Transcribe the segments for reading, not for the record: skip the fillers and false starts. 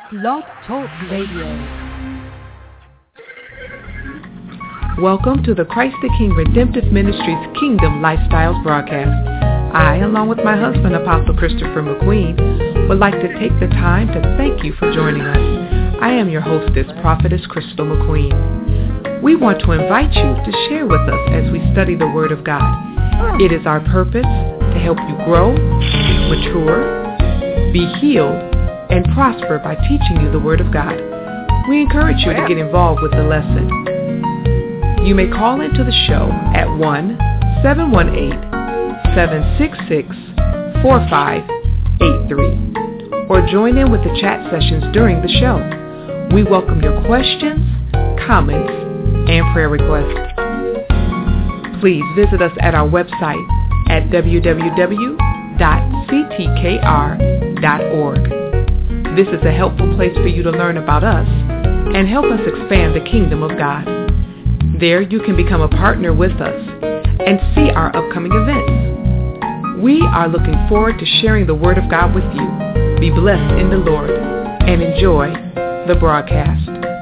Blog Talk Radio. Welcome to the Christ the King Redemptive Ministries Kingdom Lifestyles broadcast. I, along with my husband, Apostle Christopher McQueen, would like to take the time to thank you for joining us. I am your hostess, Prophetess Crystal McQueen. We want to invite you to share with us as we study the Word of God. It is our purpose to help you grow, mature, be healed, and prosper by teaching you the Word of God. We encourage you to get involved with the lesson. You may call into the show at 1-718-766-4583 or join in with the chat sessions during the show. We welcome your questions, comments, and prayer requests. Please visit us at our website at www.ctkr.org. This is a helpful place for you to learn about us and help us expand the kingdom of God. There you can become a partner with us and see our upcoming events. We are looking forward to sharing the Word of God with you. Be blessed in the Lord and enjoy the broadcast.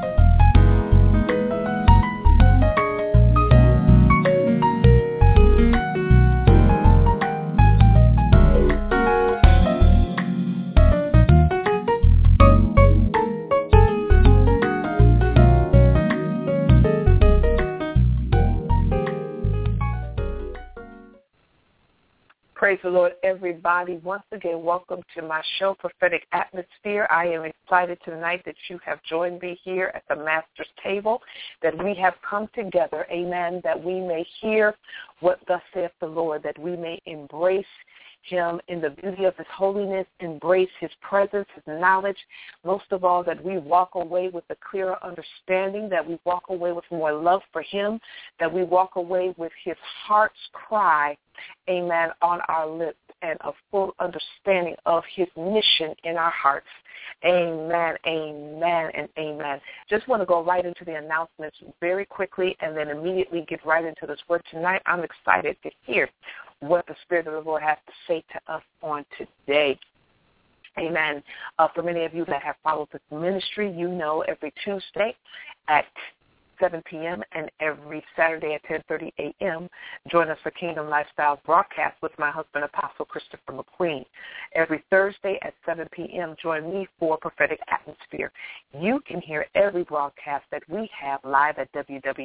Praise the Lord, everybody. Once again, welcome to my show, Prophetic Atmosphere. I am excited tonight that you have joined me here at the Master's table, that we have come together, amen, that we may hear what thus saith the Lord, that we may embrace Him in the beauty of His holiness, embrace His presence, His knowledge, most of all, that we walk away with a clearer understanding, that we walk away with more love for Him, that we walk away with His heart's cry, amen, on our lips, and a full understanding of His mission in our hearts. Amen, amen, and amen. Just want to go right into the announcements very quickly and then immediately get right into this word tonight. I'm excited to hear what the Spirit of the Lord has to say to us on today. Amen. For many of you that have followed this ministry, you know every Tuesday at 7 p.m. and every Saturday at 10:30 a.m. join us for Kingdom Lifestyles broadcast with my husband, Apostle Christopher McQueen. Every Thursday at 7 p.m. join me for Prophetic Atmosphere. You can hear every broadcast that we have live at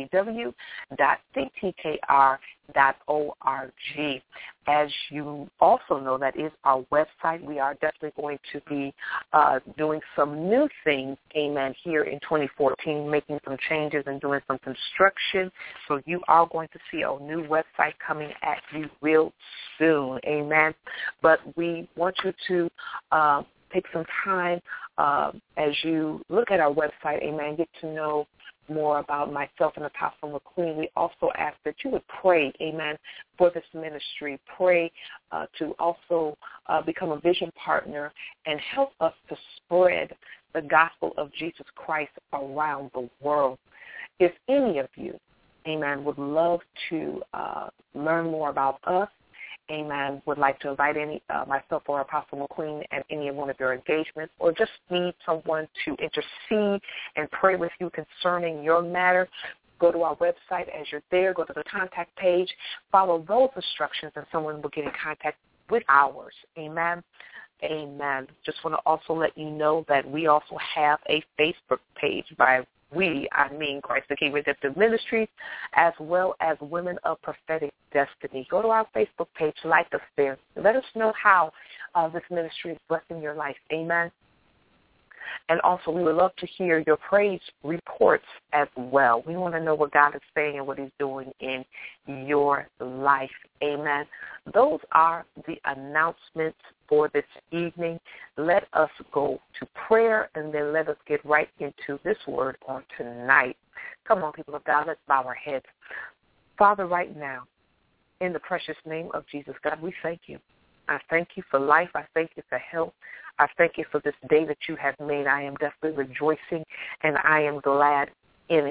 www.ctkr.org. As you also know, that is our website. We are definitely going to be doing some new things, amen, here in 2014, making some changes and doing some construction. So you are going to see a new website coming at you real soon, amen. But we want you to take some time as you look at our website, amen, get to know more about myself and Apostle McQueen. We also ask that you would pray, amen, for this ministry. Pray to also become a vision partner and help us to spread the gospel of Jesus Christ around the world. If any of you, amen, would love to learn more about us, amen, would like to invite myself or Apostle McQueen at any one of your engagements, or just need someone to intercede and pray with you concerning your matter, go to our website. As you're there, go to the contact page, follow those instructions, and someone will get in contact with ours. Amen. Amen. Just want to also let you know that we also have a Facebook page. By we, I mean Christ the King Redemptive Ministries, as well as Women of Prophetic Destiny. Go to our Facebook page, like us there. Let us know how this ministry is blessing your life. Amen. And also, we would love to hear your praise reports as well. We want to know what God is saying and what He's doing in your life. Amen. Those are the announcements for this evening. Let us go to prayer, and then let us get right into this word on tonight. Come on, people of God, let's bow our heads. Father, right now, in the precious name of Jesus, God, we thank you. I thank you for life. I thank you for health. I thank you for this day that you have made. I am definitely rejoicing, and I am glad in it.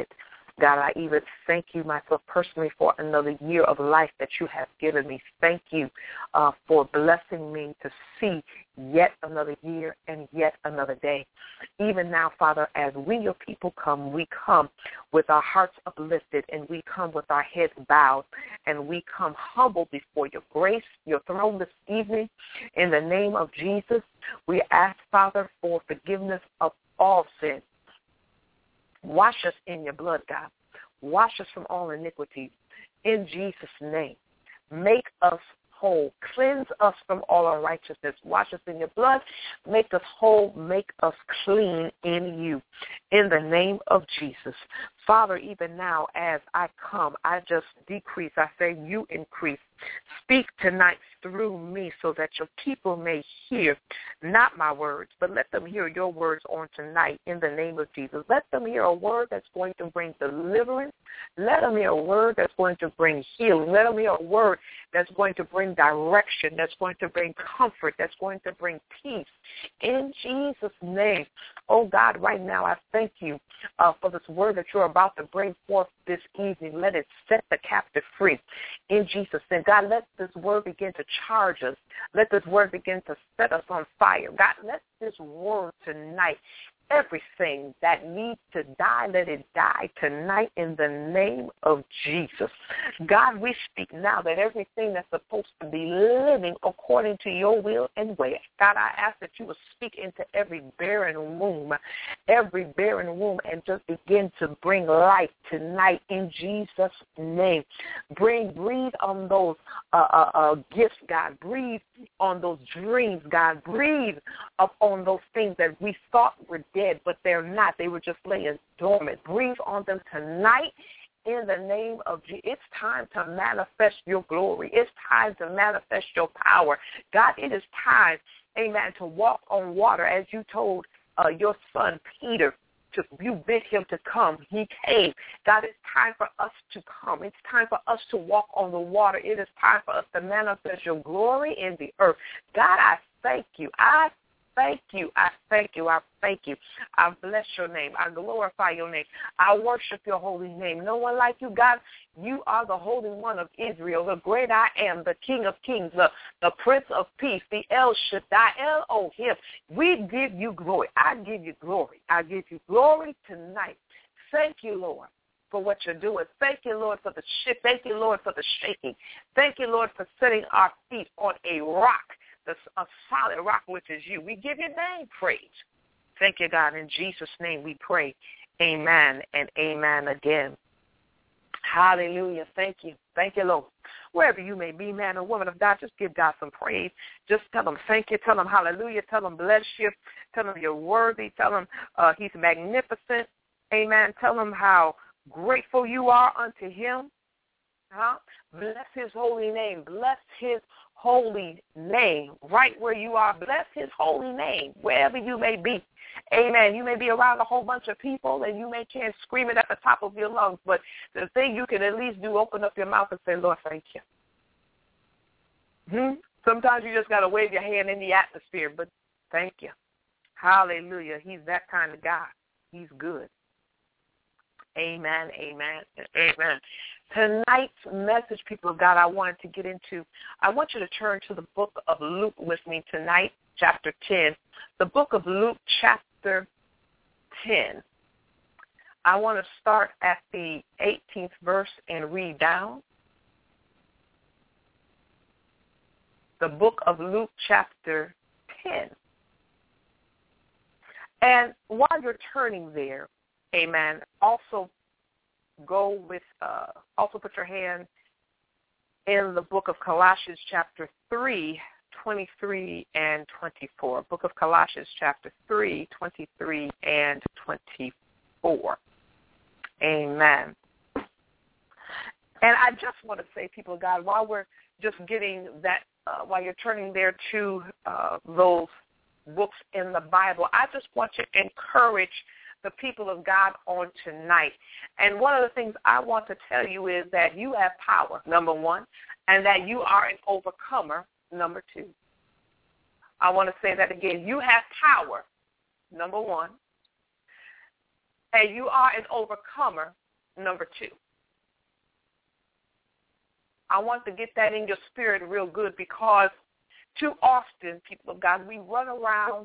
God, I even thank you myself personally for another year of life that you have given me. Thank you for blessing me to see yet another year and yet another day. Even now, Father, as we, your people, we come with our hearts uplifted, and we come with our heads bowed, and we come humble before your grace, your throne this evening. In the name of Jesus, we ask, Father, for forgiveness of all sin. Wash us in your blood, God. Wash us from all iniquities. In Jesus' name, make us whole. Cleanse us from all unrighteousness. Wash us in your blood. Make us whole. Make us clean in you. In the name of Jesus. Father, even now as I come, I just decrease. I say you increase. Speak tonight through me so that your people may hear not my words, but let them hear your words on tonight in the name of Jesus. Let them hear a word that's going to bring deliverance. Let them hear a word that's going to bring healing. Let them hear a word that's going to bring direction, that's going to bring comfort, that's going to bring peace. In Jesus' name, oh God, right now I thank you for this word that you're about to bring forth this evening. Let it set the captive free. In Jesus' name, God, let this word begin to charge us. Let this word begin to set us on fire. God, let this word tonight, everything that needs to die, let it die tonight in the name of Jesus. God, we speak now that everything that's supposed to be living according to your will and way, God, I ask that you will speak into every barren womb, and just begin to bring life tonight in Jesus' name. Breathe on those gifts, God. Breathe on those dreams, God. Breathe upon those things that we thought were dead, but they're not. They were just laying dormant. Breathe on them tonight in the name of Jesus. It's time to manifest your glory. It's time to manifest your power. God, it is time, amen, to walk on water as you told your son Peter. You bid him to come. He came. God, it's time for us to come. It's time for us to walk on the water. It is time for us to manifest your glory in the earth. God, I thank you. I thank you. I thank you. I thank you. I bless your name. I glorify your name. I worship your holy name. No one like you, God. You are the Holy One of Israel, the great I am, the King of Kings, the Prince of Peace, the El Shaddai, Elohim. We give you glory. I give you glory. I give you glory tonight. Thank you, Lord, for what you're doing. Thank you, Lord, for the shift. Thank you, Lord, for the shaking. Thank you, Lord, for setting our feet on a rock, a solid rock, which is you. We give your name praise. Thank you, God. In Jesus' name we pray. Amen and amen again. Hallelujah. Thank you. Thank you, Lord. Wherever you may be, man or woman of God, just give God some praise. Just tell him thank you. Tell him hallelujah. Tell him bless you. Tell him you're worthy. Tell him he's magnificent. Amen. Tell him how grateful you are unto him. Bless his holy name. Bless his holy name right where you are. Bless his holy name wherever you may be. Amen. You may be around a whole bunch of people and you can't scream it at the top of your lungs, but the thing you can at least do, open up your mouth and say, Lord, thank you. Sometimes you just got to wave your hand in the atmosphere, but thank you. Hallelujah. He's that kind of God. He's good. Amen, amen, amen. Tonight's message, people of God, I want you to turn to the book of Luke with me tonight, chapter 10. The book of Luke, chapter 10. I want to start at the 18th verse and read down. The book of Luke, chapter 10. And while you're turning there, amen, also put your hand in the book of Colossians chapter 3, 23 and 24. Book of Colossians chapter 3, 23 and 24. Amen. And I just want to say, people of God, while we're just getting that, while you're turning there to those books in the Bible, I just want to encourage the people of God on tonight. And one of the things I want to tell you is that you have power, number one, and that you are an overcomer, number two. I want to say that again. You have power, number one, and you are an overcomer, number 2. I want to get that in your spirit real good, because too often, people of God, we run around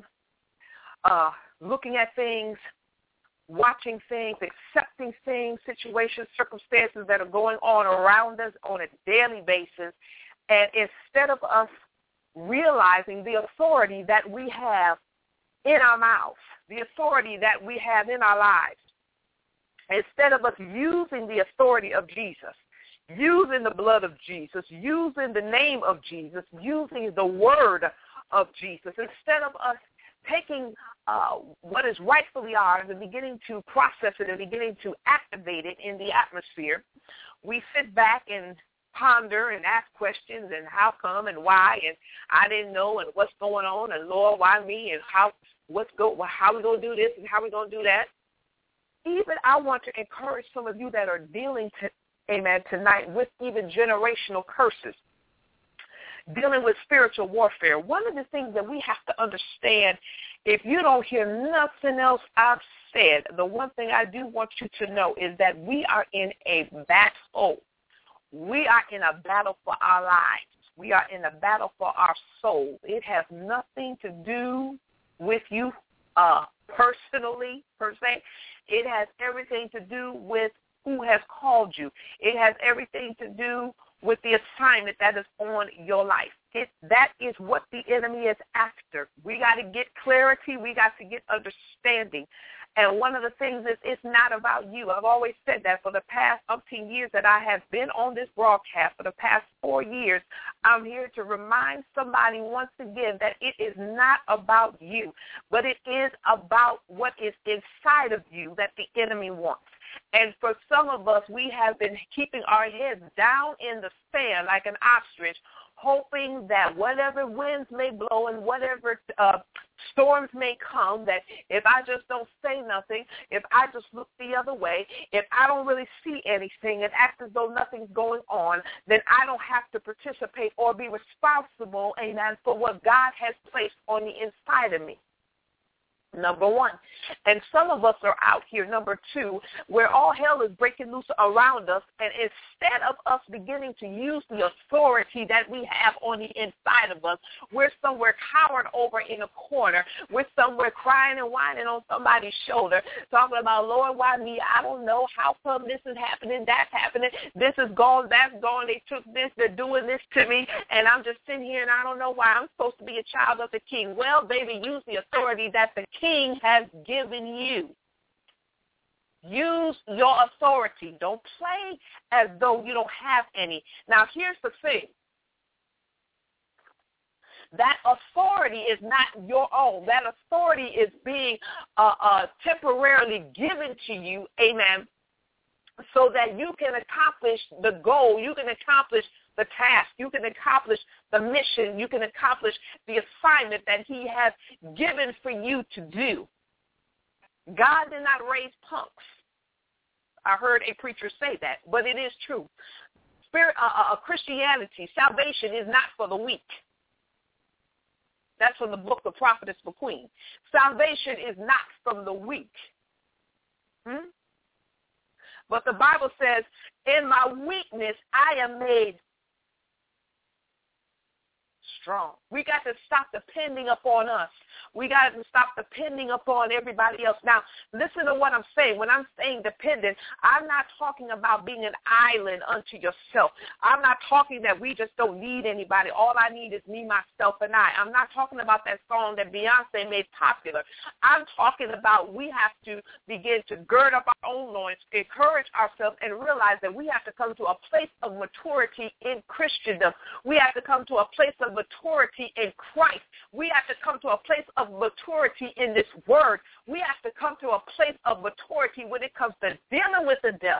looking at things, watching things, accepting things, situations, circumstances that are going on around us on a daily basis, and instead of us realizing the authority that we have in our mouths, the authority that we have in our lives, instead of us using the authority of Jesus, using the blood of Jesus, using the name of Jesus, using the word of Jesus, instead of us taking what is rightfully ours and beginning to process it and beginning to activate it in the atmosphere, we sit back and ponder and ask questions and how come and why and I didn't know and what's going on and Lord, why me and how we going to do this and how we going to do that. Even I want to encourage some of you that are dealing tonight with even generational curses, dealing with spiritual warfare. One of the things that we have to understand, if you don't hear nothing else I've said, the one thing I do want you to know is that we are in a battle. We are in a battle for our lives. We are in a battle for our soul. It has nothing to do with you personally, per se. It has everything to do with who has called you. It has everything to do with the assignment that is on your life. That is what the enemy is after. We got to get clarity. We got to get understanding. And one of the things is it's not about you. I've always said that for the past 18 years that I have been on this broadcast, for the past 4 years, I'm here to remind somebody once again that it is not about you, but it is about what is inside of you that the enemy wants. And for some of us, we have been keeping our heads down in the sand like an ostrich, hoping that whatever winds may blow and whatever storms may come, that if I just don't say nothing, if I just look the other way, if I don't really see anything and act as though nothing's going on, then I don't have to participate or be responsible, amen, for what God has placed on the inside of me. Number 1. And some of us are out here, number 2, where all hell is breaking loose around us, and instead of us beginning to use the authority that we have on the inside of us, we're somewhere cowered over in a corner. We're somewhere crying and whining on somebody's shoulder, talking about, Lord, why me? I don't know. How come this is happening, that's happening, this is gone, that's gone, they took this, they're doing this to me, and I'm just sitting here and I don't know why. I'm supposed to be a child of the King. Well, baby, use the authority that the King has given you. Use your authority. Don't play as though you don't have any. Now, here's the thing. That authority is not your own. That authority is being temporarily given to you, amen, so that you can accomplish the goal. You can accomplish the task. You can accomplish the mission. You can accomplish the assignment that he has given for you to do. God did not raise punks. I heard a preacher say that, but it is true. Christianity, salvation is not for the weak. That's from the book of Prophetess McQueen. Salvation is not from the weak. But the Bible says, in my weakness, I am made strong. We got to stop depending upon us. We got to stop depending upon everybody else. Now, listen to what I'm saying. When I'm saying dependent, I'm not talking about being an island unto yourself. I'm not talking that we just don't need anybody. All I need is me, myself, and I. I'm not talking about that song that Beyonce made popular. I'm talking about we have to begin to gird up our own loins, encourage ourselves, and realize that we have to come to a place of maturity in Christendom. We have to come to a place of maturity in Christ. We have to come to a place of maturity in this word. We have to come to a place of maturity when it comes to dealing with the devil.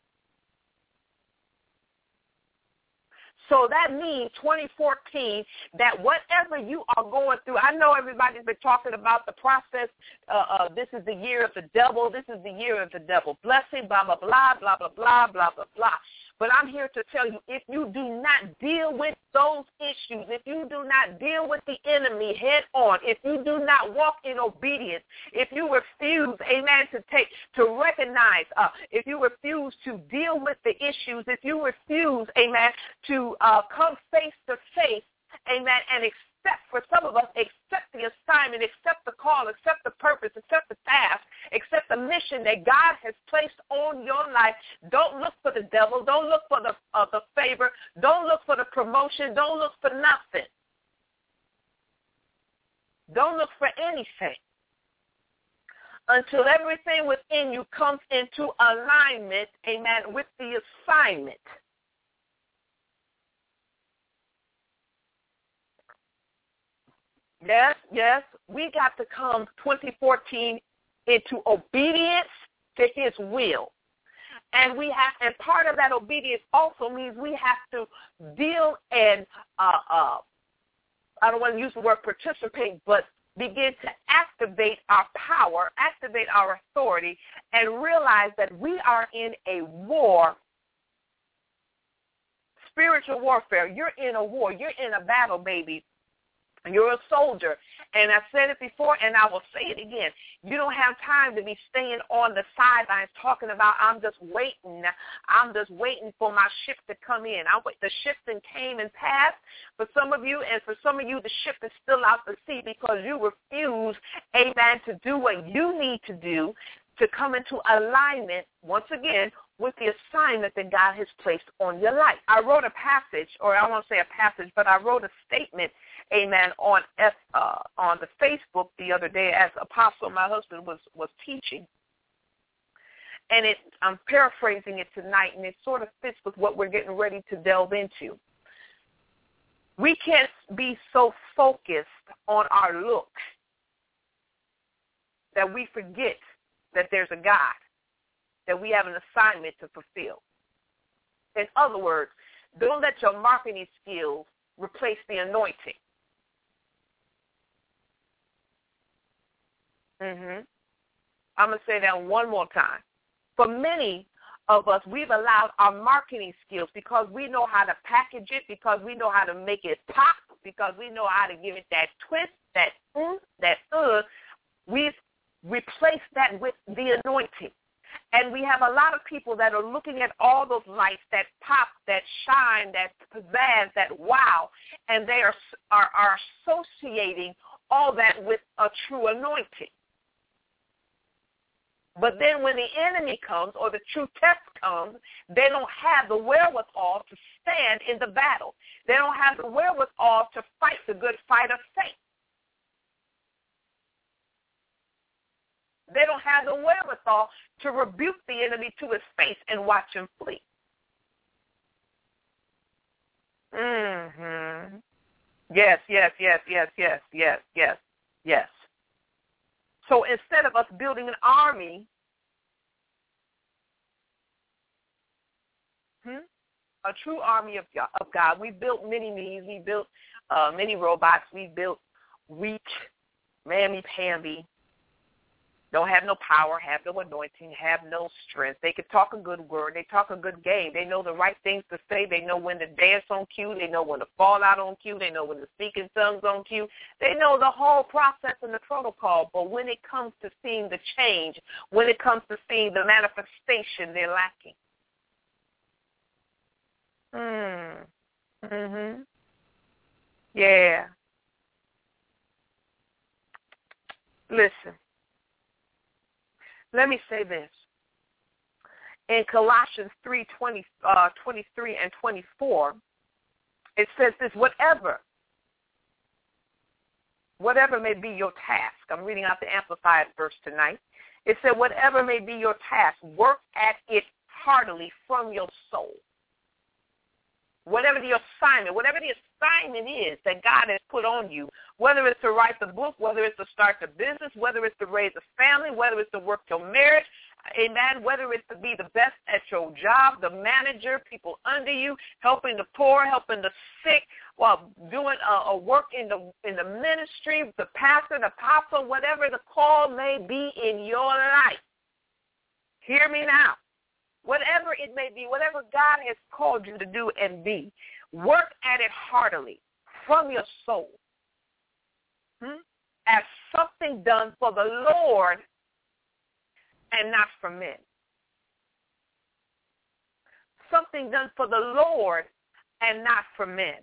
So that means 2014, that whatever you are going through, I know everybody's been talking about the process. This is the year of the devil. This is the year of the devil. Blessing, blah, blah, blah, blah, blah, blah, blah, blah, blah. But I'm here to tell you, if you do not deal with those issues, if you do not deal with the enemy head on, if you do not walk in obedience, if you refuse, amen, to recognize, if you refuse to deal with the issues, if you refuse, amen, to come face to face, amen, and accept, for some of us, accept the assignment, accept the call, accept the purpose, accept the task, accept the mission that God has placed on your life. Don't look for the devil. Don't look for the favor. Don't look for the promotion. Don't look for nothing. Don't look for anything until everything within you comes into alignment, amen, with the assignment. Yes, we got to come 2014 into obedience to his will. And part of that obedience also means we have to deal and, I don't want to use the word participate, but begin to activate our power, activate our authority, and realize that we are in a war, spiritual warfare. You're in a war. You're in a battle, baby. You're a soldier, and I've said it before, and I will say it again. You don't have time to be staying on the sidelines talking about, I'm just waiting for my ship to come in. The ship then came and passed for some of you, and for some of you, the ship is still out to sea because you refuse, amen, to do what you need to do to come into alignment, once again, with the assignment that God has placed on your life. I wrote a passage, or I won't say a passage, but I wrote a statement, amen, on the Facebook the other day as Apostle, my husband, was teaching. And I'm paraphrasing it tonight, and it sort of fits with what we're getting ready to delve into. We can't be so focused on our look that we forget that there's a God, that we have an assignment to fulfill. In other words, don't let your marketing skills replace the anointing. I'm going to say that one more time. For many of us, we've allowed our marketing skills, because we know how to package it, because we know how to make it pop, because we know how to give it that twist, we've replaced that with the anointing. And we have a lot of people that are looking at all those lights, that pop, that shine, that pizzazz, that wow, and they are associating all that with a true anointing. But then when the enemy comes, or the true test comes, they don't have the wherewithal to stand in the battle. They don't have the wherewithal to fight the good fight of faith. They don't have the wherewithal to rebuke the enemy to his face and watch him flee. Yes. So instead of us building an army, a true army of God, we built mini-me's, we built mini robots, we built weak, mammy-pamby, don't have no power, have no anointing, have no strength. They can talk a good word. They talk a good game. They know the right things to say. They know when to dance on cue. They know when to fall out on cue. They know when to speak in tongues on cue. They know the whole process and the protocol. But when it comes to seeing the change, when it comes to seeing the manifestation, they're lacking. Yeah. Listen. Let me say this. In Colossians 3:23 and 24, it says this: whatever may be your task. I'm reading out the Amplified verse tonight. It said, whatever may be your task, work at it heartily from your soul. Whatever the assignment is that God has put on you, whether it's to write the book, whether it's to start the business, whether it's to raise a family, whether it's to work your marriage, amen, whether it's to be the best at your job, the manager, people under you, helping the poor, helping the sick, while doing a work in the ministry, the pastor, the apostle, whatever the call may be in your life. Hear me now. whatever it may be, whatever God has called you to do and be, work at it heartily from your soul as something done for the Lord and not for men. Something done for the Lord and not for men.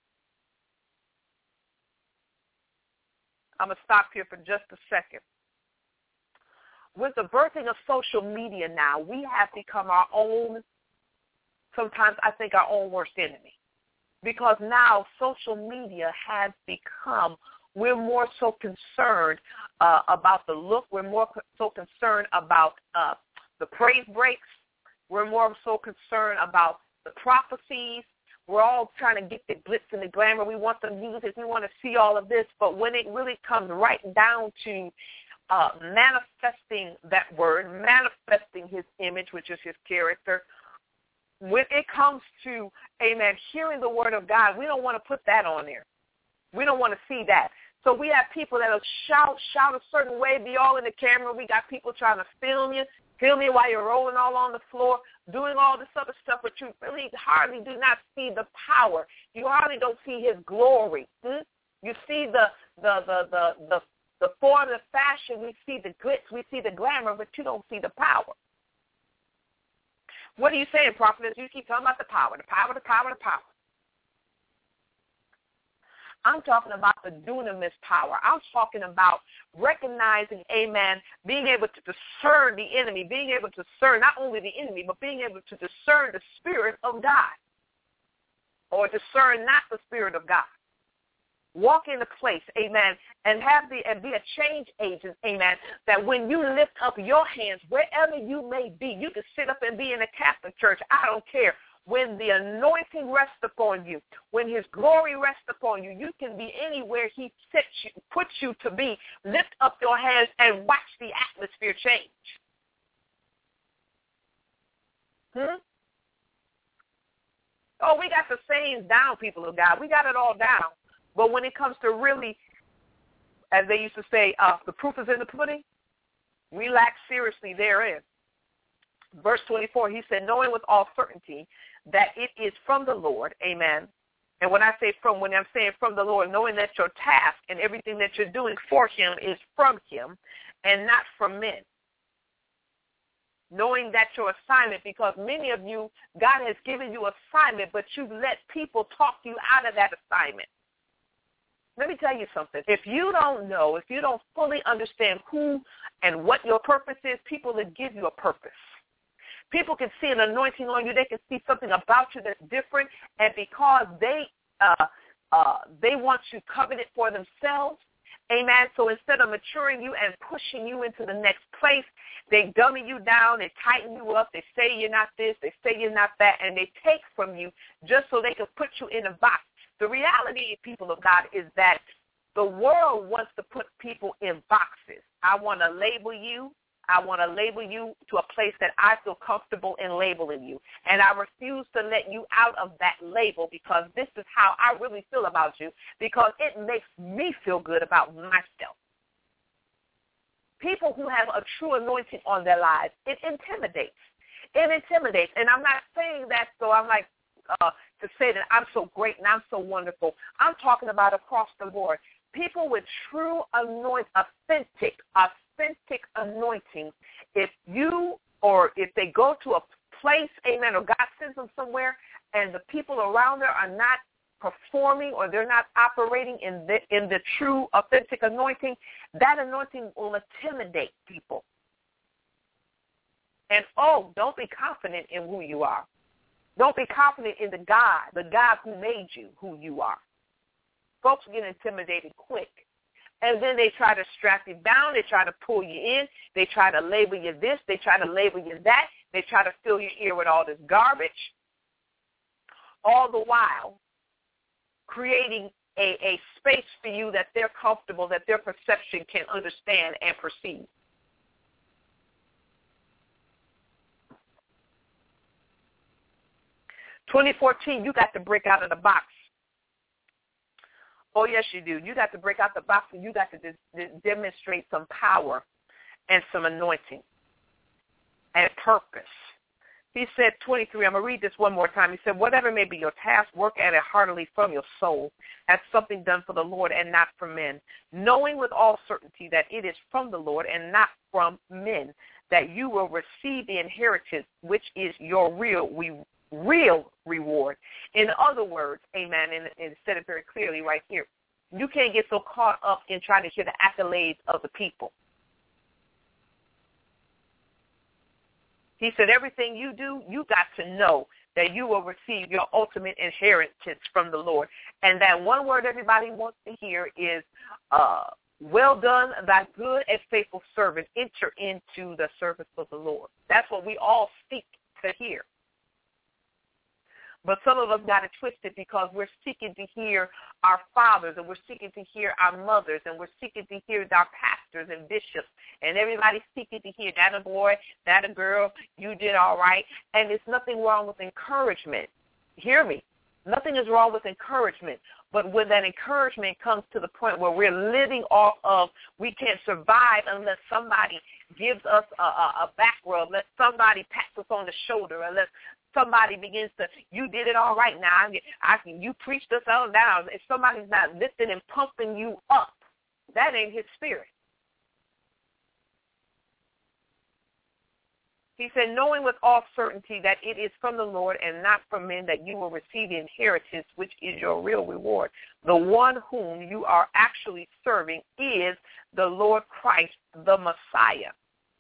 I'm going to stop here for just a second. With the birthing of social media now, we have become our own, sometimes I think our own worst enemy. Because now social media has become, we're more so concerned about the look. We're more so concerned about the praise breaks. We're more so concerned about the prophecies. We're all trying to get the glitz and the glamour. We want the music. We want to see all of this. But when it really comes right down to manifesting that word, manifesting his image, which is his character, when it comes to, amen, hearing the word of God, we don't want to put that on there. We don't want to see that. So we have people that will shout a certain way, be all in the camera. We got people trying to film you while you're rolling all on the floor, doing all this other stuff, but you really hardly do not see the power. You hardly don't see his glory. You see the form, the fashion. We see the glitz. We see the glamour, but you don't see the power. What are you saying, prophetess? You keep talking about the power, the power, the power, the power. I'm talking about the dunamis power. I'm talking about recognizing, amen, being able to discern the enemy, being able to discern not only the enemy, but being able to discern the Spirit of God, or discern not the Spirit of God. Walk in the place, amen, and be a change agent, amen, that when you lift up your hands, wherever you may be, you can sit up and be in a Catholic church. I don't care. When the anointing rests upon you, when his glory rests upon you, you can be anywhere he puts you to be. Lift up your hands and watch the atmosphere change. Oh, we got the sayings down, people of God. We got it all down. But when it comes to really, as they used to say, the proof is in the pudding, we lack seriously therein. Verse 24, he said, knowing with all certainty that it is from the Lord, amen. And when I'm saying from the Lord, knowing that your task and everything that you're doing for him is from him and not from men. Knowing that your assignment, because many of you, God has given you assignment, but you've let people talk you out of that assignment. Let me tell you something. If you don't know, if you don't fully understand who and what your purpose is, people will give you a purpose. People can see an anointing on you. They can see something about you that's different. And because they want you coveted for themselves, amen, so instead of maturing you and pushing you into the next place, they dummy you down, they tighten you up, they say you're not this, they say you're not that, and they take from you just so they can put you in a box. The reality, people of God, is that the world wants to put people in boxes. I want to label you. I want to label you to a place that I feel comfortable in labeling you. And I refuse to let you out of that label, because this is how I really feel about you, because it makes me feel good about myself. People who have a true anointing on their lives, it intimidates. It intimidates. And I'm not saying that so I'm like to say that I'm so great and I'm so wonderful. I'm talking about across the board. People with true authentic anointing, if they go to a place, amen, or God sends them somewhere and the people around there are not performing or they're not operating in the true authentic anointing, that anointing will intimidate people. And don't be confident in who you are. Don't be confident in the God who made you who you are. Folks get intimidated quick. And then they try to strap you down. They try to pull you in. They try to label you this. They try to label you that. They try to fill your ear with all this garbage. All the while creating a space for you that they're comfortable, that their perception can understand and perceive. "2014, you got to break out of the box. Oh, yes, you do. You got to break out the box, and you got to demonstrate some power and some anointing and purpose. He said, 23, I'm going to read this one more time. He said, whatever may be your task, work at it heartily from your soul, as something done for the Lord and not for men, knowing with all certainty that it is from the Lord and not from men, that you will receive the inheritance, which is your real reward. In other words, amen, and said it very clearly right here, you can't get so caught up in trying to hear the accolades of the people. He said, everything you do, you got to know that you will receive your ultimate inheritance from the Lord. And that one word everybody wants to hear is, well done, thy good and faithful servant. Enter into the service of the Lord. That's what we all seek to hear. But some of us got it twisted because we're seeking to hear our fathers, and we're seeking to hear our mothers, and we're seeking to hear our pastors and bishops, and everybody's seeking to hear that a boy, that a girl, you did all right. And there's nothing wrong with encouragement. Hear me. Nothing is wrong with encouragement. But when that encouragement comes to the point where we're living off of, we can't survive unless somebody gives us a back rub, unless somebody pats us on the shoulder, unless somebody begins to, you did it all right now, you preached us all down. If somebody's not lifting and pumping you up, that ain't his spirit. He said, knowing with all certainty that it is from the Lord and not from men, that you will receive the inheritance, which is your real reward. The one whom you are actually serving is the Lord Christ, the Messiah.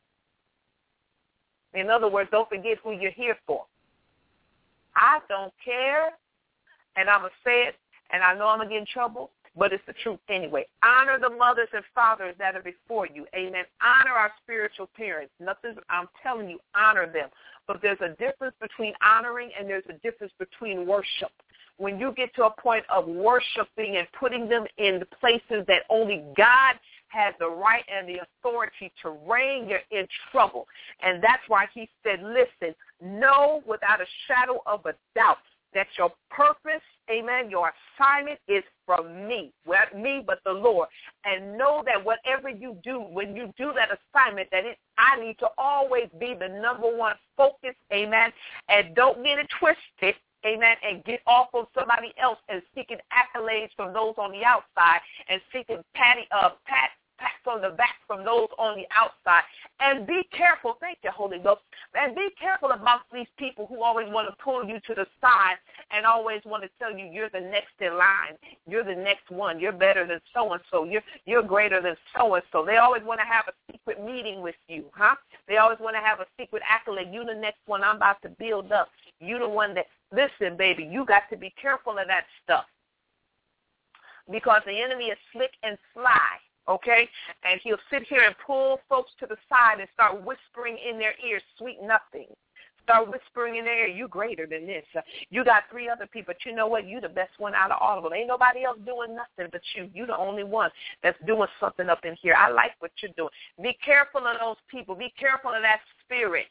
In other words, don't forget who you're here for. I don't care, and I'm going to say it, and I know I'm going to get in trouble, but it's the truth anyway. Honor the mothers and fathers that are before you. Amen. Honor our spiritual parents. I'm telling you, honor them. But there's a difference between honoring and there's a difference between worship. When you get to a point of worshiping and putting them in the places that only God has the right and the authority to reign, you're in trouble. And that's why he said, listen, know without a shadow of a doubt that your purpose, amen, your assignment is from me. Well, me, but the Lord. And know that whatever you do, when you do that assignment, I need to always be the number one focus, amen. And don't get it twisted, amen, and get off of somebody else and seeking accolades from those on the outside and seeking pats on the back from those on the outside. And be careful, thank you, Holy Ghost, and be careful about these people who always want to pull you to the side and always want to tell you you're the next in line, you're the next one, you're better than so-and-so, you're greater than so-and-so. They always want to have a secret meeting with you, huh? They always want to have a secret accolade. You the next one I'm about to build up. You the one that, listen, baby, you got to be careful of that stuff because the enemy is slick and sly. Okay? And he'll sit here and pull folks to the side and start whispering in their ears sweet nothing. Start whispering in their ear, you greater than this. You got 3 other people, but you know what? You the best one out of all of them. Ain't nobody else doing nothing but you. You the only one that's doing something up in here. I like what you're doing. Be careful of those people. Be careful of that spirit.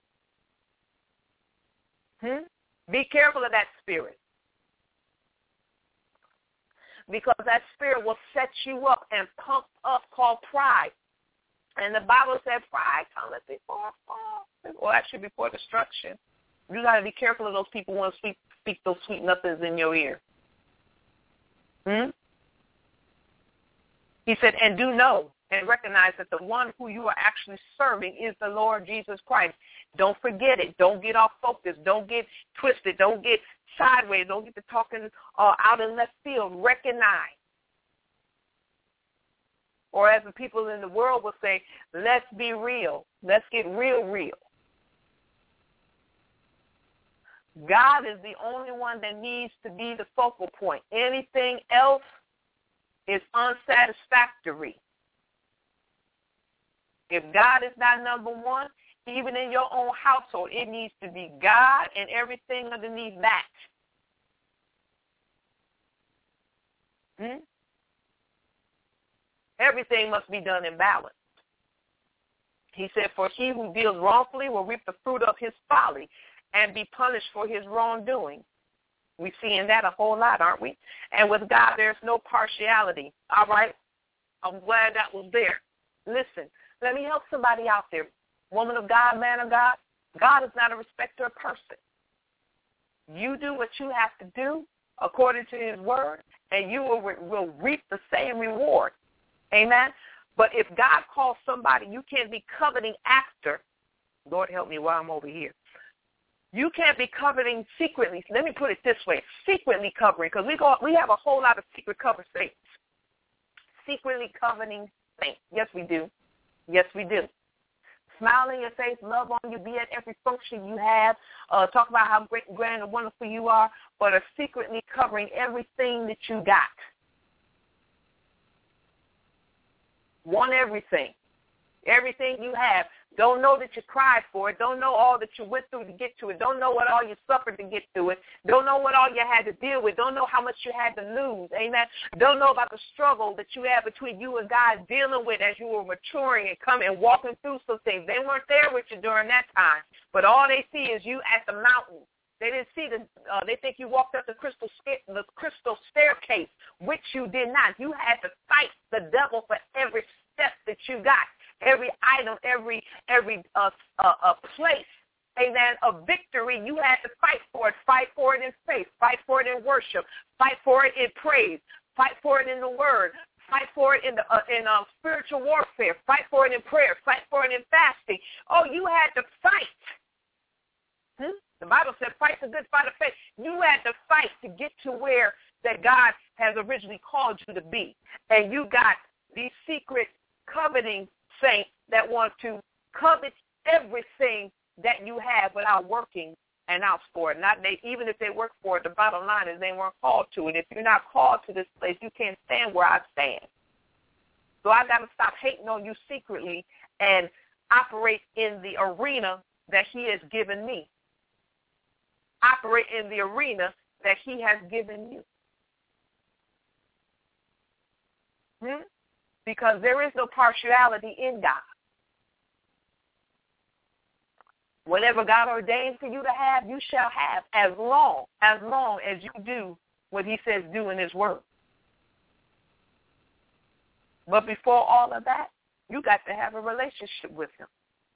Be careful of that spirit. Because that spirit will set you up and pump up, called pride. And the Bible said pride cometh before fall. Well, actually before destruction. You got to be careful of those people who want to speak those sweet nothings in your ear. He said, and do know and recognize that the one who you are actually serving is the Lord Jesus Christ. Don't forget it. Don't get off focus. Don't get twisted. Don't get sideways. Don't get to talking out in left field. Recognize. Or as the people in the world will say, let's be real. Let's get real. God is the only one that needs to be the focal point. Anything else is unsatisfactory. If God is not number one, even in your own household, it needs to be God and everything underneath that. Everything must be done in balance. He said, for he who deals wrongfully will reap the fruit of his folly and be punished for his wrongdoing. We're seeing that a whole lot, aren't we? And with God, there's no partiality. All right? I'm glad that was there. Listen, let me help somebody out there. Woman of God, man of God, God is not a respecter of person. You do what you have to do according to his word, and you will reap the same reward. Amen? But if God calls somebody, you can't be coveting after. Lord help me while I'm over here. You can't be coveting secretly. Let me put it this way, secretly covering, because we have a whole lot of secret cover saints. Secretly coveting saints. Yes, we do. Yes, we do. Smile in your face, love on you, be at every function you have, talk about how great and grand and wonderful you are, but are secretly covering everything that you got. Want everything. Everything you have. Don't know that you cried for it. Don't know all that you went through to get to it. Don't know what all you suffered to get to it. Don't know what all you had to deal with. Don't know how much you had to lose. Amen. Don't know about the struggle that you had between you and God dealing with as you were maturing and coming and walking through some things. They weren't there with you during that time, but all they see is you at the mountain. They didn't see they think you walked up the crystal staircase, which you did not. You had to fight the devil for every step that you got. Every item, every place, amen, of victory, you had to fight for it. Fight for it in faith. Fight for it in worship. Fight for it in praise. Fight for it in the word. Fight for it in spiritual warfare. Fight for it in prayer. Fight for it in fasting. Oh, you had to fight. The Bible said, fight the good fight of faith. You had to fight to get to where that God has originally called you to be. And you got these secret coveting saints that want to covet everything that you have without working and out for it. Even if they work for it, the bottom line is they weren't called to it. If you're not called to this place, you can't stand where I stand. So I got to stop hating on you secretly and operate in the arena that he has given me. Operate in the arena that he has given you. Because there is no partiality in God. Whatever God ordained for you to have, you shall have as long as you do what he says do in his word. But before all of that, you got to have a relationship with him.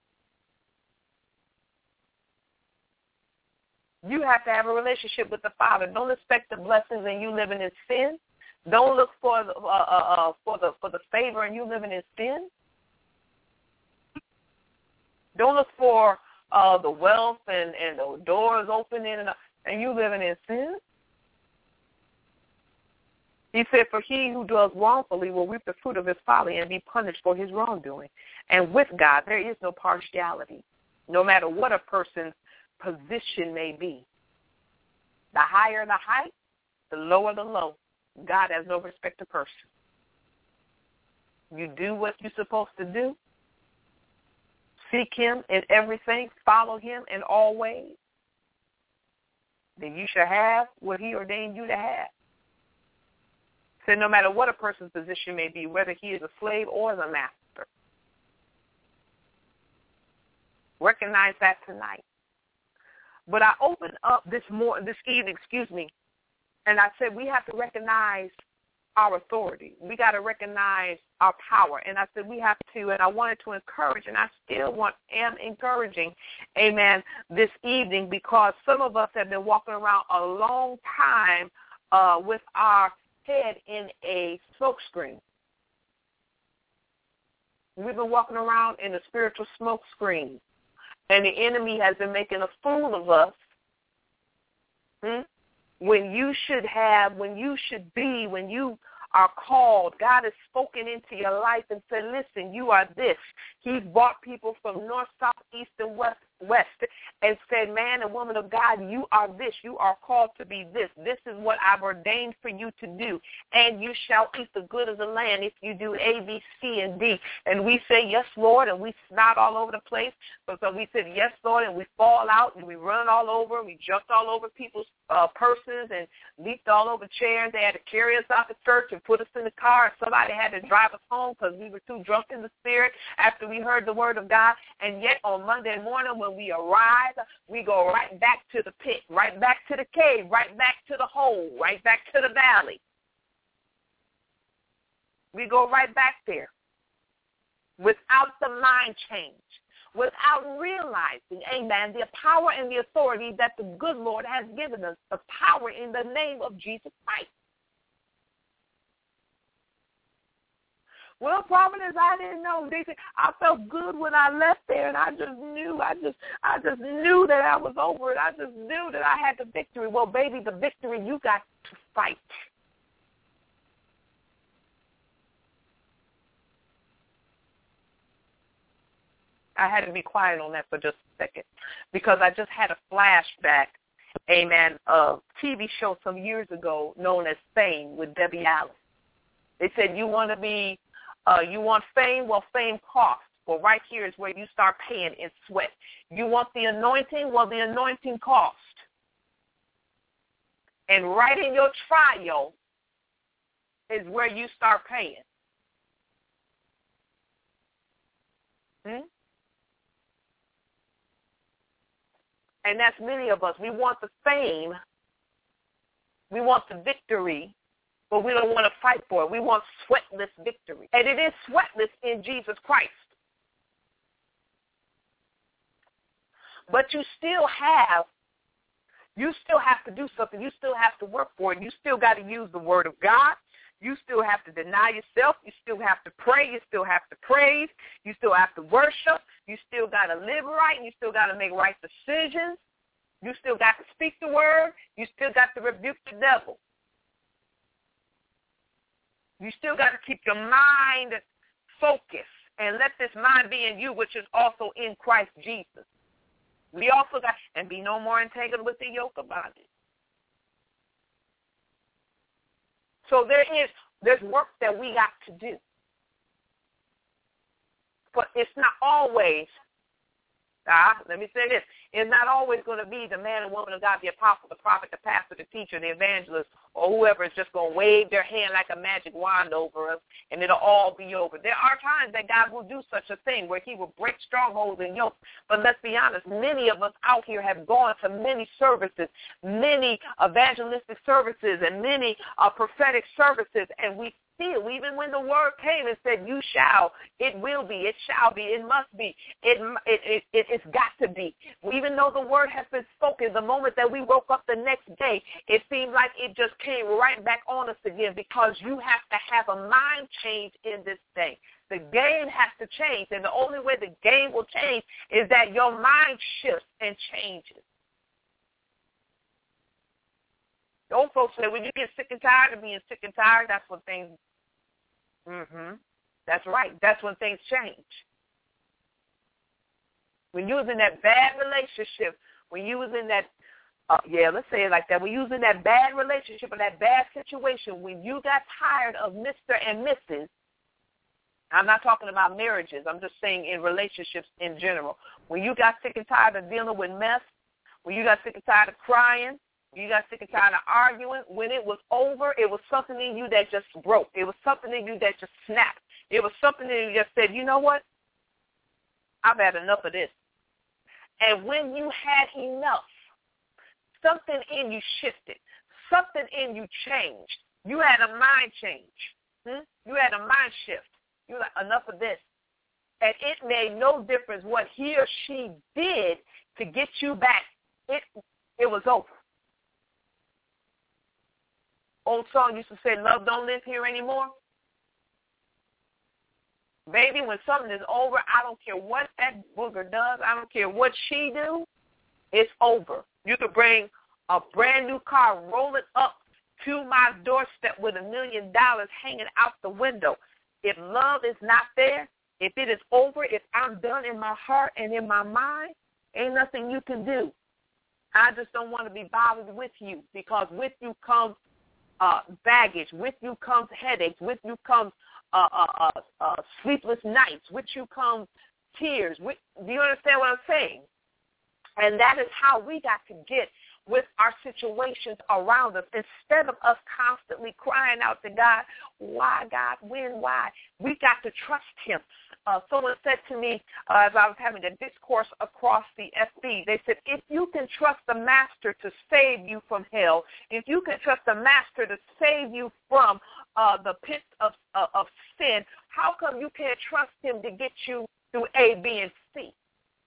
You have to have a relationship with the Father. Don't expect the blessings and you living in sin. Don't look for the favor and you living in sin. Don't look for the wealth and the doors opening and you living in sin. He said, for he who does wrongfully will reap the fruit of his folly and be punished for his wrongdoing. And with God, there is no partiality, no matter what a person's position may be. The higher the height, the lower the low. God has no respect to person. You do what you're supposed to do. Seek him in everything. Follow him in all ways. Then you shall have what he ordained you to have. So no matter what a person's position may be, whether he is a slave or the master, recognize that tonight. But I opened up this evening, and I said we have to recognize our authority. We got to recognize our power. And I said we have to, and I wanted to encourage, and I still am encouraging, amen, this evening, because some of us have been walking around a long time with our head in a smokescreen. We've been walking around in a spiritual smokescreen. And the enemy has been making a fool of us when you are called. God has spoken into your life and said, listen, you are this. He's brought people from north, south, east, and west and said, man and woman of God, you are this. You are called to be this. This is what I've ordained for you to do. And you shall eat the good of the land if you do A, B, C, and D. And we say, yes, Lord, and we snot all over the place. So we said, yes, Lord, and we fall out and we run all over. We jumped all over people's purses and leaped all over chairs. They had to carry us out the church and put us in the car. And somebody had to drive us home because we were too drunk in the spirit after we heard the word of God. And yet on Monday morning when we arrive, we go right back to the pit, right back to the cave, right back to the hole, right back to the valley. We go right back there without the mind change, without realizing, amen, the power and the authority that the good Lord has given us, the power in the name of Jesus Christ. Well, Providence, I didn't know. They said I felt good when I left there, and I just knew that I was over it. I just knew that I had the victory. Well, baby, the victory you got to fight. I had to be quiet on that for just a second because I just had a flashback, amen, of TV show some years ago known as Fame with Debbie Allen. They said you want fame? Well, fame costs. Well, right here is where you start paying in sweat. You want the anointing? Well, the anointing cost. And right in your trial is where you start paying. And that's many of us. We want the fame. We want the victory, but we don't want to fight for it. We want sweatless victory. And it is sweatless in Jesus Christ. But you still have to do something. You still have to work for it. You still got to use the word of God. You still have to deny yourself. You still have to pray. You still have to praise. You still have to worship. You still got to live right. You still got to make right decisions. You still got to speak the word. You still got to rebuke the devil. You still got to keep your mind focused and let this mind be in you, which is also in Christ Jesus. We also got, and be no more entangled with the yoke of bondage. So there's work that we got to do. But it's not always, let me say this, it's not always going to be the man and woman of God, the apostle, the prophet, the pastor, the teacher, the evangelist, or whoever is just going to wave their hand like a magic wand over us, and it'll all be over. There are times that God will do such a thing where he will break strongholds and yokes. But let's be honest, many of us out here have gone to many services, many evangelistic services, and many prophetic services, and we still, even when the word came and said, you shall, it will be, it shall be, it must be, it's got to be. Even though the word has been spoken, the moment that we woke up the next day, it seemed like it just came right back on us again because you have to have a mind change in this thing. The game has to change, and the only way the game will change is that your mind shifts and changes. The old folks say when you get sick and tired of being sick and tired, that's when things, that's right, that's when things change. When you was in that bad relationship, when you was in that, let's say it like that, when you was in that bad relationship or that bad situation, when you got tired of Mr. and Mrs., I'm not talking about marriages, I'm just saying in relationships in general. When you got sick and tired of dealing with mess, when you got sick and tired of crying, you got sick and tired of arguing. When it was over, it was something in you that just broke. It was something in you that just snapped. It was something in you that said, you know what? I've had enough of this. And when you had enough, something in you shifted. Something in you changed. You had a mind change. You had a mind shift. You were like, enough of this. And it made no difference what he or she did to get you back. It was over. Old song used to say, love don't live here anymore. Baby, when something is over, I don't care what that booger does. I don't care what she do. It's over. You could bring a brand new car, roll it up to my doorstep with $1 million hanging out the window. If love is not there, if it is over, if I'm done in my heart and in my mind, ain't nothing you can do. I just don't want to be bothered with you because with you comes baggage. With you comes headaches. With you comes sleepless nights. With you comes tears. Do you understand what I'm saying? And that is how we got to get with our situations around us. Instead of us constantly crying out to God, why, God, when, why? We got to trust him. Someone said to me as I was having a discourse across the FB, they said, if you can trust the master to save you from hell, if you can trust the master to save you from the pit of sin, how come you can't trust him to get you through A, B, and C?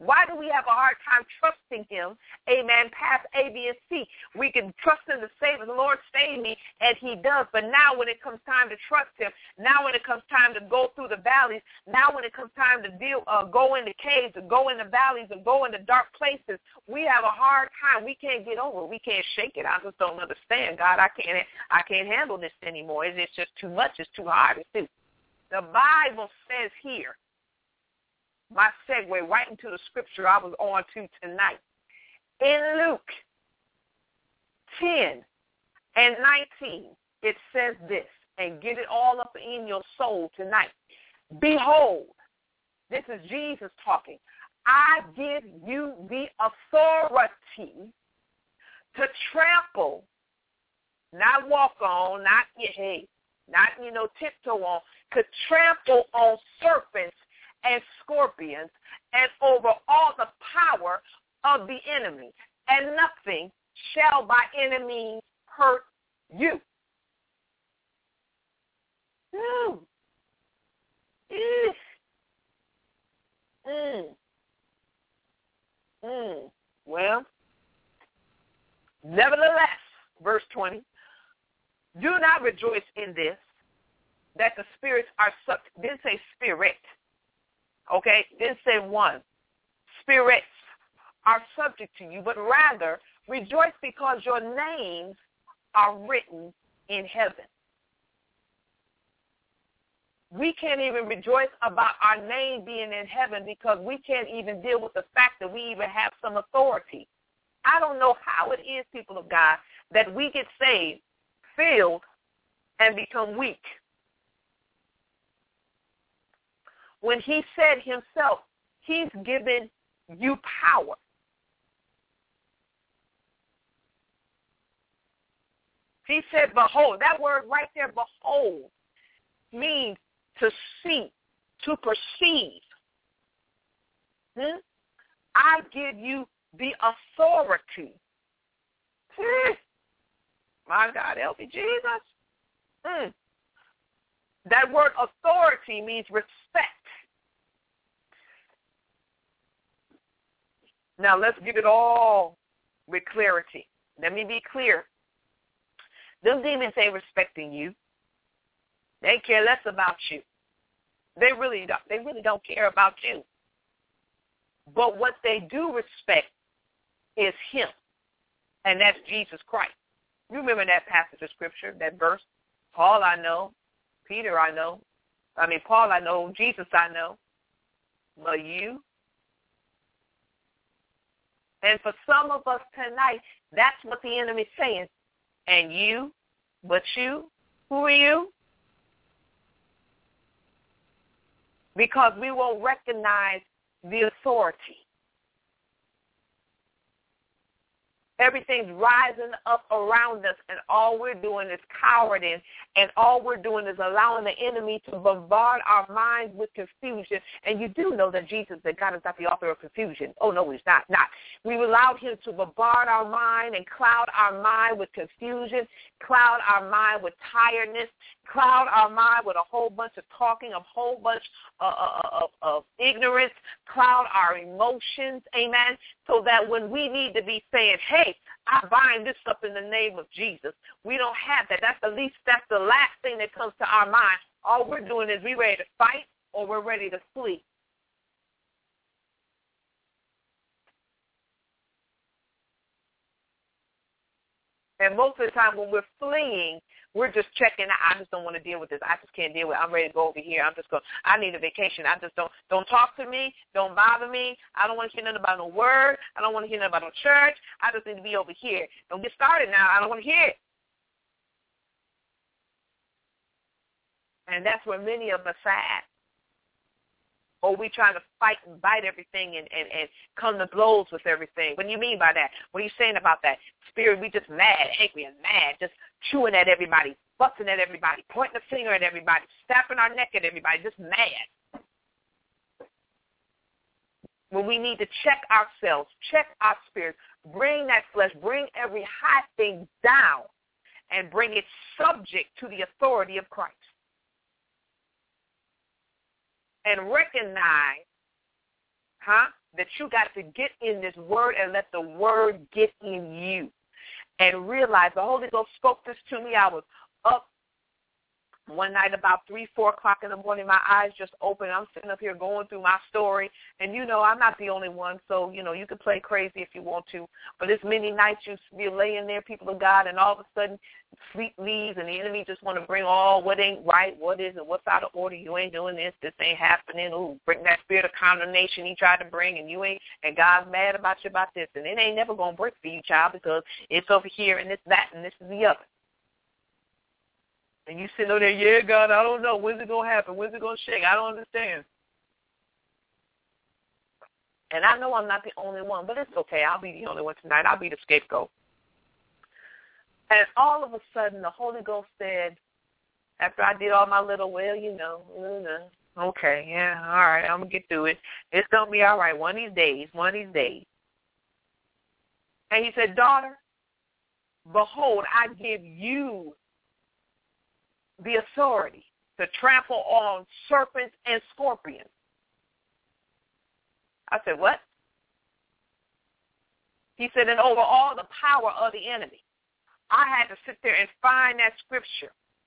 Why do we have a hard time trusting him, amen, past A, B, and C? We can trust him to save us. The Lord saved me, and he does. But now when it comes time to trust him, now when it comes time to go through the valleys, now when it comes time to go into caves, or go into valleys, or go into dark places, we have a hard time. We can't get over it. We can't shake it. I just don't understand, God. I can't handle this anymore. It's just too much. It's too hard to do. The Bible says here, my segue right into the scripture I was on to tonight. In Luke 10 and 19, it says this, and get it all up in your soul tonight. Behold, this is Jesus talking. I give you the authority to trample, not walk on, not tiptoe on, to trample on serpents and scorpions, and over all the power of the enemy, and nothing shall by enemies hurt you. Well, nevertheless, verse 20, do not rejoice in this, that the spirits are subject. Didn't say spirit. Okay, didn't say one. Spirits are subject to you, but rather rejoice because your names are written in heaven. We can't even rejoice about our name being in heaven because we can't even deal with the fact that we even have some authority. I don't know how it is, people of God, that we get saved, filled, and become weak. When he said himself, he's given you power. He said, behold. That word right there, behold, means to see, to perceive. I give you the authority. My God, help me, Jesus. That word authority means respect. Now, let's get it all with clarity. Let me be clear. Them demons ain't respecting you. They care less about you. They really don't care about you. But what they do respect is him, and that's Jesus Christ. You remember that passage of scripture, that verse? Paul I know, Peter I know. Paul I know, Jesus I know. But you? And for some of us tonight, that's what the enemy's saying. And you? But you? Who are you? Because we won't recognize the authority. Everything's rising up around us, and all we're doing is cowering, and all we're doing is allowing the enemy to bombard our minds with confusion. And you do know that God is not the author of confusion. Oh, no, he's not. We've allowed him to bombard our mind and cloud our mind with confusion, cloud our mind with tiredness, cloud our mind with a whole bunch of talking, a whole bunch of ignorance, cloud our emotions, amen, so that when we need to be saying, hey, I bind this up in the name of Jesus, we don't have that. That's the last thing that comes to our mind. All we're doing is we're ready to fight or we're ready to flee. And most of the time when we're fleeing, we're just checking out. I just don't want to deal with this. I just can't deal with it. I'm ready to go over here. I need a vacation. I just don't talk to me. Don't bother me. I don't want to hear nothing about no word. I don't want to hear nothing about no church. I just need to be over here. Don't get started now. I don't want to hear it. And that's where many of us are at. Or we trying to fight and bite everything and come to blows with everything. What do you mean by that? What are you saying about that? Spirit, we just mad, angry and mad, just chewing at everybody, busting at everybody, pointing a finger at everybody, snapping our neck at everybody, just mad. When we need to check ourselves, check our spirits, bring that flesh, bring every high thing down, and bring it subject to the authority of Christ. And recognize, that you got to get in this word and let the word get in you. And realize the Holy Ghost spoke this to me. I was up one night about 3, 4 o'clock in the morning. My eyes just open. I'm sitting up here going through my story. And, I'm not the only one. So, you can play crazy if you want to. But there's many nights you're laying there, people of God, and all of a sudden sleep leaves and the enemy just want to bring all what ain't right, what isn't, what's out of order. You ain't doing this. This ain't happening. Ooh, bring that spirit of condemnation he tried to bring, and you ain't, and God's mad about you about this. And it ain't never going to break for you, child, because it's over here and it's that and this is the other. And you sitting over there, yeah, God, I don't know. When's it going to happen? When's it going to shake? I don't understand. And I know I'm not the only one, but it's okay. I'll be the only one tonight. I'll be the scapegoat. And all of a sudden, the Holy Ghost said, after I did all my little, okay, yeah, all right, I'm going to get through it. It's going to be all right one of these days. And he said, daughter, behold, I give you the authority to trample on serpents and scorpions. I said, what? He said, and over all the power of the enemy. I had to sit there and find that scripture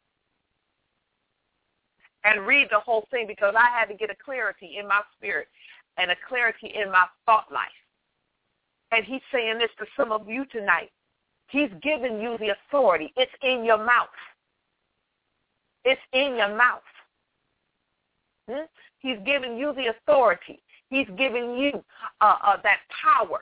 and read the whole thing because I had to get a clarity in my spirit and a clarity in my thought life. And he's saying this to some of you tonight. He's given you the authority. It's in your mouth. It's in your mouth. He's giving you the authority. He's giving you that power.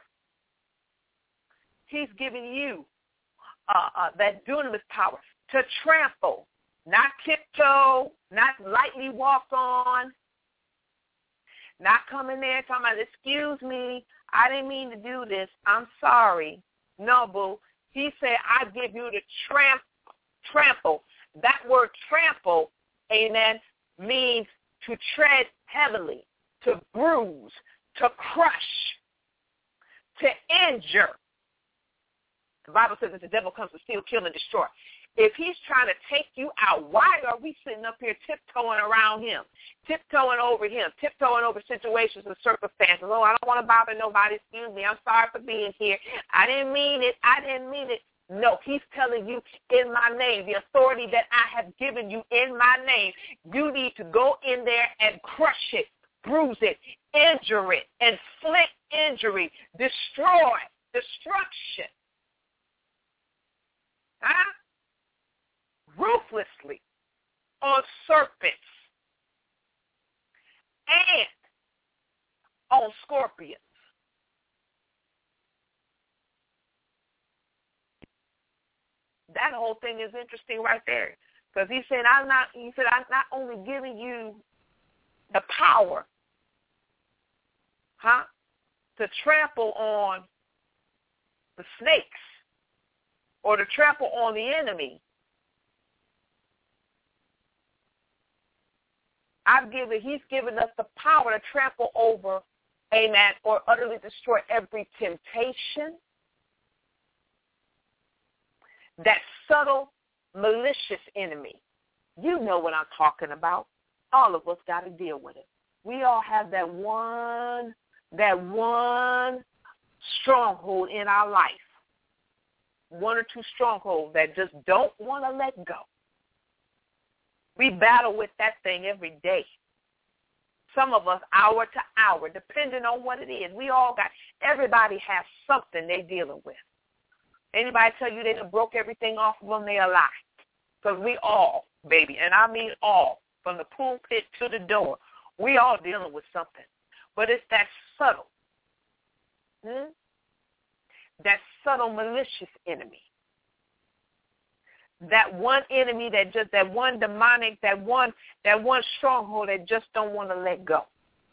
He's giving you that dunamis power to trample, not tiptoe, not lightly walk on, not come in there talking about, excuse me, I didn't mean to do this. I'm sorry. No, boo. He said, I give you the trample. That word trample, amen, means to tread heavily, to bruise, to crush, to injure. The Bible says that the devil comes to steal, kill, and destroy. If he's trying to take you out, why are we sitting up here tiptoeing around him, tiptoeing over him, tiptoeing over situations and circumstances? Oh, I don't want to bother nobody. Excuse me. I'm sorry for being here. I didn't mean it. No, he's telling you in my name, the authority that I have given you in my name, you need to go in there and crush it, bruise it, injure it, inflict injury, destroy, destruction. Ruthlessly on serpents and on scorpions. That whole thing is interesting right there. Because he said, I'm not only giving you the power, to trample on the snakes or to trample on the enemy. He's given us the power to trample over, amen, or utterly destroy every temptation, that subtle, malicious enemy. You know what I'm talking about. All of us got to deal with it. We all have that one stronghold in our life, 1 or 2 strongholds that just don't want to let go. We battle with that thing every day. Some of us hour to hour, depending on what it is. Everybody has something they're dealing with. Anybody tell you they done broke everything off of them, they a lie. Because we all, baby, and I mean all, from the pulpit to the door, we all dealing with something. But it's that subtle, malicious enemy. That one enemy that one demonic, that one stronghold that just don't want to let go.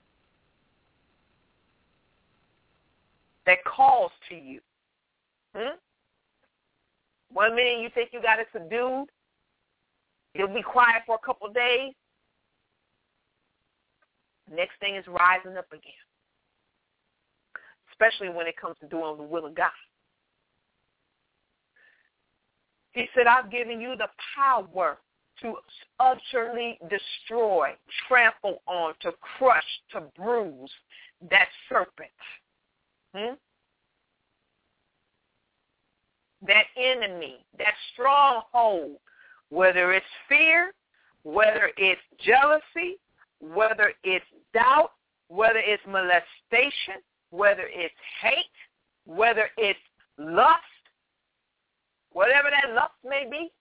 That calls to you. 1 minute you think you got it subdued. You'll be quiet for a couple of days. Next thing is rising up again. Especially when it comes to doing the will of God. He said, I've given you the power to utterly destroy, trample on, to crush, to bruise that serpent. That enemy, that stronghold, whether it's fear, whether it's jealousy, whether it's doubt, whether it's molestation, whether it's hate, whether it's lust, whatever that lust may be.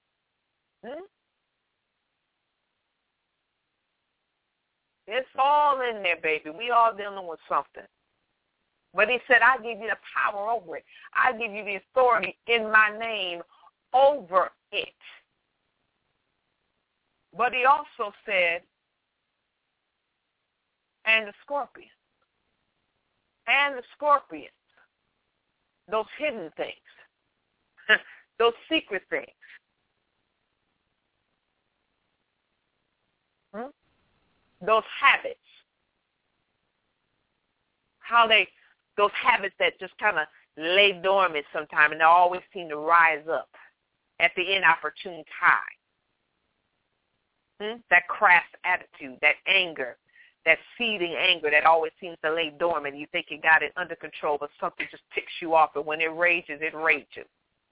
It's all in there, baby. We all dealing with something. But he said, I give you the power over it. I give you the authority in my name over it. But he also said, and the scorpion. And the scorpions. Those hidden things. Those secret things. Those habits. Those habits that just kind of lay dormant sometime and they always seem to rise up at the inopportune time. That crass attitude, that anger, that seething anger that always seems to lay dormant. You think you got it under control, but something just ticks you off, and when it rages, it rages.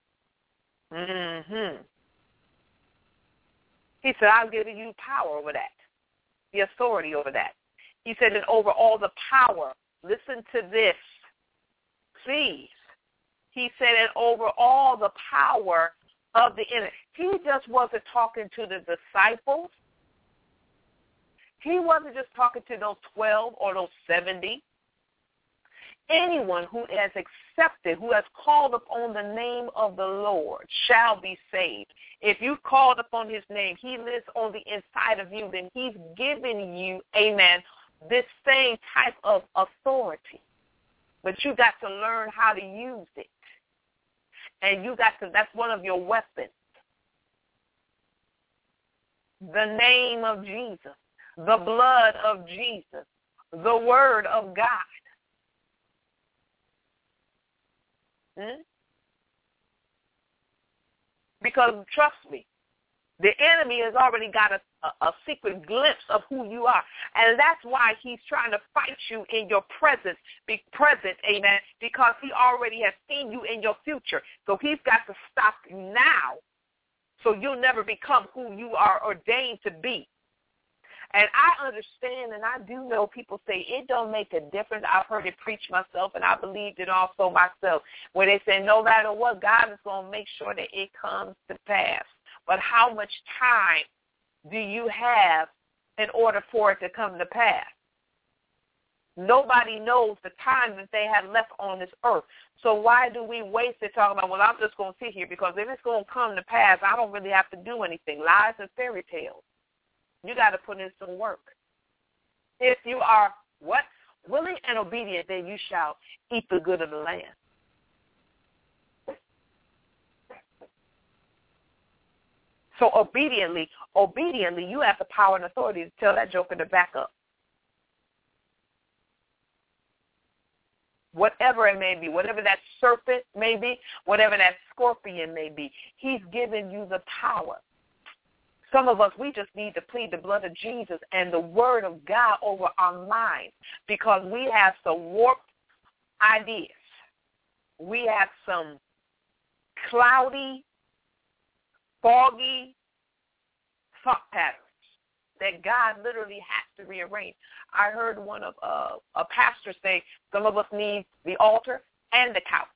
He said, I've given you power over that, the authority over that. He said, and over all the power, listen to this, please. He said, and over all the power of the enemy. He just wasn't talking to the disciples. He wasn't just talking to those 12 or those 70. Anyone who has accepted, who has called upon the name of the Lord shall be saved. If you called upon his name, he lives on the inside of you, then he's given you, amen, this same type of authority. But you got to learn how to use it. And you got to, that's one of your weapons. The name of Jesus, the blood of Jesus, the word of God. Because trust me, the enemy has already got a secret glimpse of who you are. And that's why he's trying to fight you in your presence, be present, amen, because he already has seen you in your future. So he's got to stop you now so you'll never become who you are ordained to be. And I understand, and I do know people say it don't make a difference. I've heard it preached myself, and I believed it also myself, where they say no matter what, God is going to make sure that it comes to pass. But how much time do you have in order for it to come to pass? Nobody knows the time that they have left on this earth. So why do we waste it talking about, well, I'm just going to sit here, because if it's going to come to pass, I don't really have to do anything. Lies and fairy tales. You got to put in some work. If you are, what? Willing and obedient, then you shall eat the good of the land. So obediently, you have the power and authority to tell that joker to back up. Whatever it may be, whatever that serpent may be, whatever that scorpion may be, he's given you the power. Some of us, we just need to plead the blood of Jesus and the word of God over our minds, because we have some warped ideas. We have some cloudy, foggy thought patterns that God literally has to rearrange. I heard one of a pastor say some of us need the altar and the couch.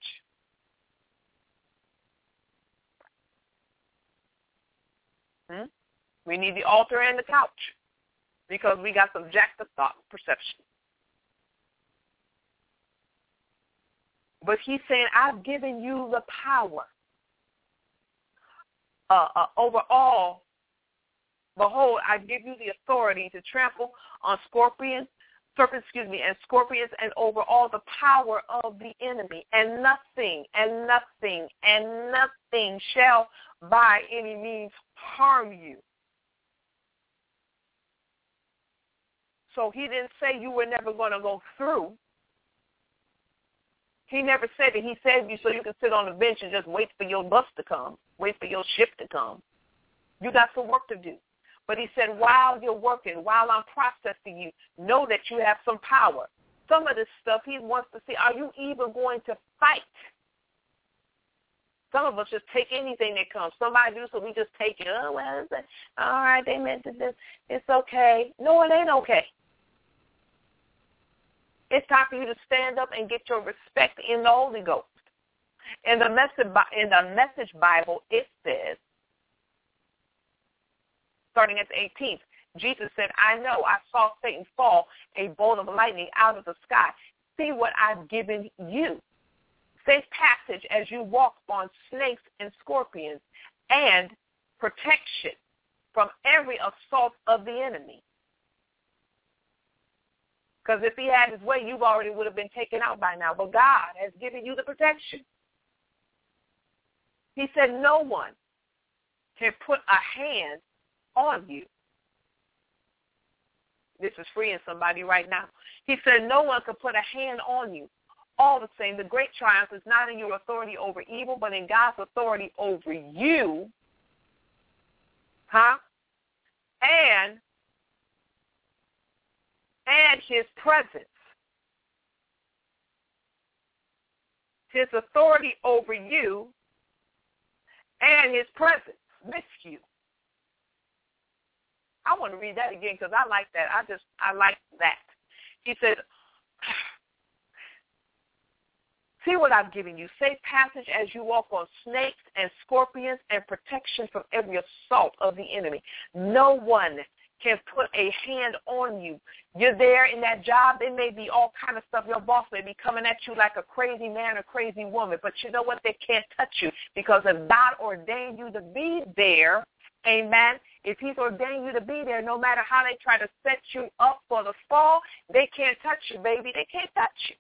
We need the altar and the couch because we got some jacked up thought perception. But he's saying, I've given you the power over all. Behold, I give you the authority to trample on serpents, and scorpions, and over all the power of the enemy. And nothing shall by any means harm you. So he didn't say you were never going to go through. He never said it. He saved you so you can sit on the bench and just wait for your bus to come, wait for your ship to come. You got some work to do. But he said, while you're working, while I'm processing you, know that you have some power. Some of this stuff he wants to see, are you even going to fight? Some of us just take anything that comes. Somebody do so we just take it. Oh, well, all right, they meant this. It's okay. No, it ain't okay. It's time for you to stand up and get your respect in the Holy Ghost. In the Message Bible, it says, starting at the 18th, Jesus said, I know I saw Satan fall a bolt of lightning out of the sky. See what I've given you. Safe passage as you walk on snakes and scorpions, and protection from every assault of the enemy. Because if he had his way, you already would have been taken out by now. But God has given you the protection. He said no one can put a hand on you. This is freeing somebody right now. He said no one can put a hand on you. All the same, the great triumph is not in your authority over evil, but in God's authority over you. And his presence. His authority over you and his presence with you. I want to read that again because I like that. I like that. He said, see what I've given you. Safe passage as you walk on snakes and scorpions and protection from every assault of the enemy. No one can put a hand on you. You're there in that job. There may be all kind of stuff. Your boss may be coming at you like a crazy man or crazy woman. But you know what? They can't touch you because if God ordained you to be there, amen, if he's ordained you to be there, no matter how they try to set you up for the fall, they can't touch you, baby. They can't touch you.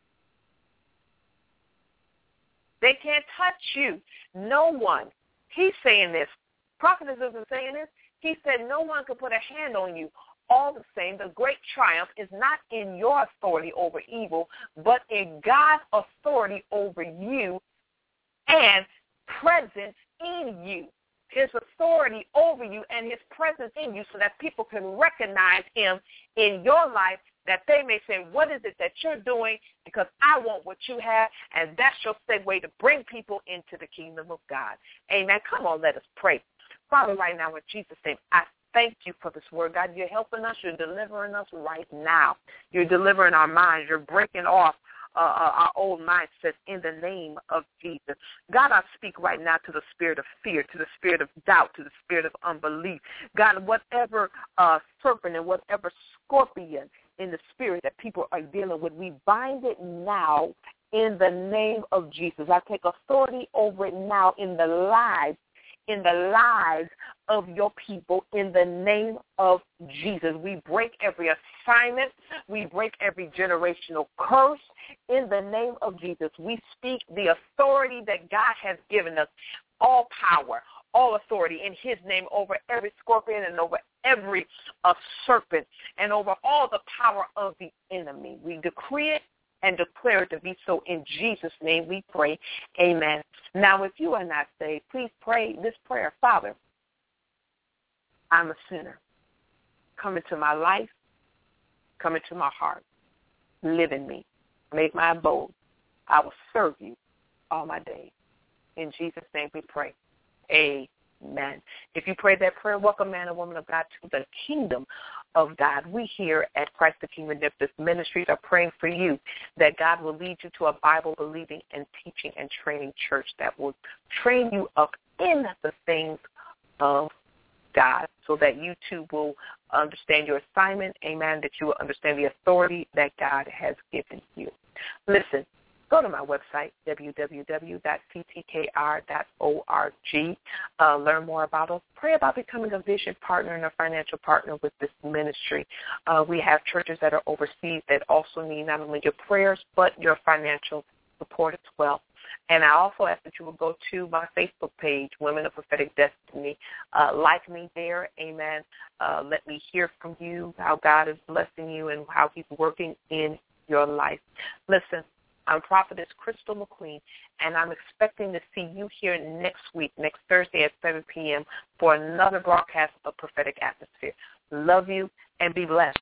They can't touch you. No one. He's saying this. Prophetess isn't saying this. He said no one can put a hand on you. All the same, the great triumph is not in your authority over evil, but in God's authority over you and presence in you. His authority over you and his presence in you so that people can recognize him in your life, that they may say, what is it that you're doing? Because I want what you have, and that's your segue to bring people into the kingdom of God. Amen. Come on, let us pray. Father, right now in Jesus' name, I thank you for this word. God, you're helping us. You're delivering us right now. You're delivering our minds. You're breaking off our old mindsets in the name of Jesus. God, I speak right now to the spirit of fear, to the spirit of doubt, to the spirit of unbelief. God, whatever serpent and whatever scorpion in the spirit that people are dealing with, we bind it now in the name of Jesus. I take authority over it now in the lives of your people in the name of Jesus. We break every assignment. We break every generational curse in the name of Jesus. We speak the authority that God has given us, all power, all authority in his name over every scorpion and over every serpent and over all the power of the enemy. We decree it and declare it to be so. In Jesus' name we pray. Amen. Now, if you are not saved, please pray this prayer. Father, I'm a sinner. Come into my life. Come into my heart. Live in me. Make my abode. I will serve you all my days. In Jesus' name we pray. Amen. If you prayed that prayer, welcome, man and woman of God, to the kingdom of God. We here at Christ the King Redemptive Ministries are praying for you that God will lead you to a Bible-believing and teaching and training church that will train you up in the things of God so that you too will understand your assignment, amen, that you will understand the authority that God has given you. Listen, go to my website, www.ctkr.org. Learn more about us. Pray about becoming a vision partner and a financial partner with this ministry. We have churches that are overseas that also need not only your prayers but your financial support as well. And I also ask that you will go to my Facebook page, Women of Prophetic Destiny. Like me there, amen. Let me hear from you, how God is blessing you and how he's working in your life. Listen, I'm Prophetess Crystal McQueen, and I'm expecting to see you here next week, next Thursday at 7 p.m. for another broadcast of Prophetic Atmosphere. Love you and be blessed.